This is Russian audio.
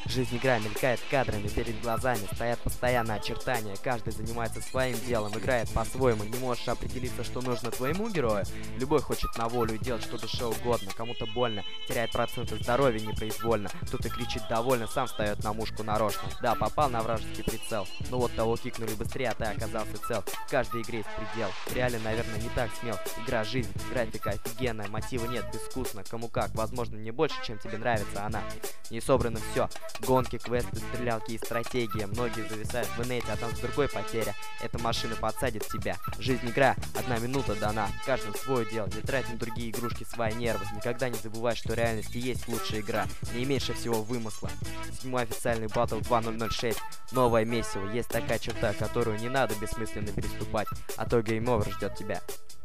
Жизнь игра мелькает кадрами перед глазами, стоят постоянно очертания, каждый занимается своим делом, играет по-своему. Не можешь определиться, что нужно твоему герою. Любой хочет на волю и делать, что душе угодно. Кому-то больно, теряет проценты здоровья непроизвольно. Кто-то кричит довольно, сам встает на мушку нарочно. Да, попал на вражеский прицел, но вот того кикнули быстрее, а ты оказался цел. В каждой игре есть предел. Реально, наверное, не так смел. Игра — жизнь, графика офигенная, мотива нет, безвкусно. Кому как, возможно, не больше, чем тебе нравится она. Не собрано все. Гонки, квесты, стрелялки и стратегии. Многие зависают в инете, а там с другой потеря. Эта машина подсадит тебя. Жизнь игра, 1 минута дана. Каждому свое дело, не трать на другие игрушки свои нервы. Никогда не забывай, что в реальности есть лучшая игра, не меньше всего вымысла. 7-й официальный батл 2006. Новое месиво. Есть такая черта, которую не надо бессмысленно переступать, а то гейм-овер ждет тебя.